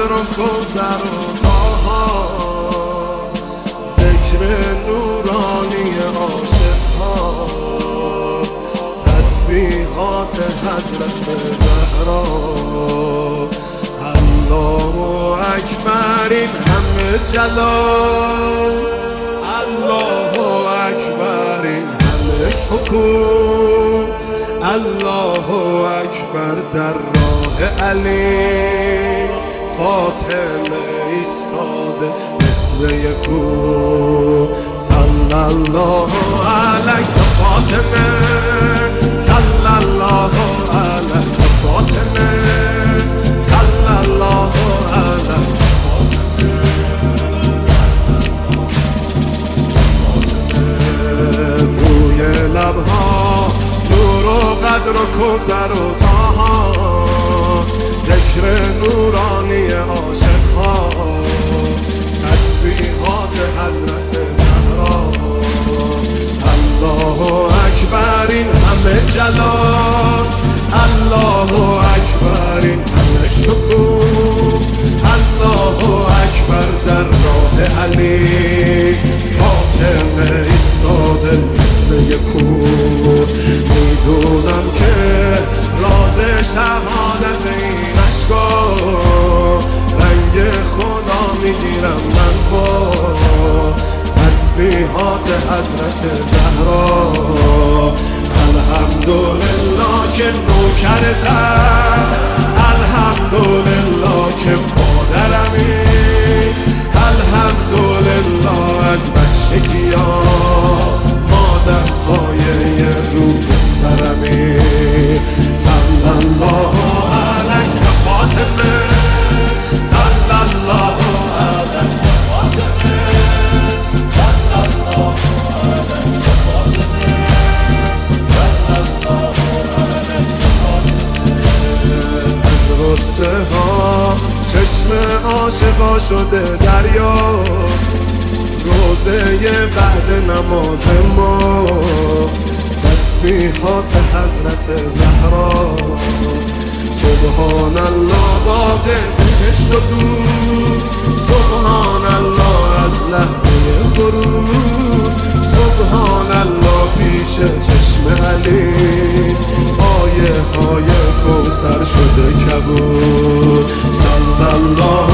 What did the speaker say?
قدر و کوثر و طاها، ذکر نورانی عاشقها، تسبیحات حضرت زهرا. الله اکبر این همه جلال، الله اکبر این همه شکوه، الله اکبر در راه علی فاطمه ایستاده مثل یک کوه. صلی الله علیک فاطمه، صلی الله علیک فاطمه، صلی الله علیک فاطمه. روی لبها نور و قدر و کوثر و طاها، ذکر نورانی عاشقها، تسبیحات حضرت زهرا. الله اکبر این همه جلال، الله اکبر این همه شکوه، الله اکبر در راه علی فاطمه ایستاده مثل یک کوه. میدونم که راز شهادت این اشکا، رنگ خدا میگیرم من با تسبیحات حضرت زهرا. الحمدلله که نوکرتم، الحمدلله که مادرمی، الحمدلله از بچگی‌ها مادر سایه روی سرمی. صلی الله علیک فاطمه، صلی الله علیک فاطمه، صلی الله علیک فاطمه، صلی الله علیک فاطمه. از غصه ها چشم عاشقا شده دریا، روزه بعد نماز ما تسبیحات حضرت زهرا. سبحان الله باغ بهشت و دور، سبحان الله از لحظه ورود، سبحان الله پیش چشم علی آیه های کوثر شده کبود. صلی الله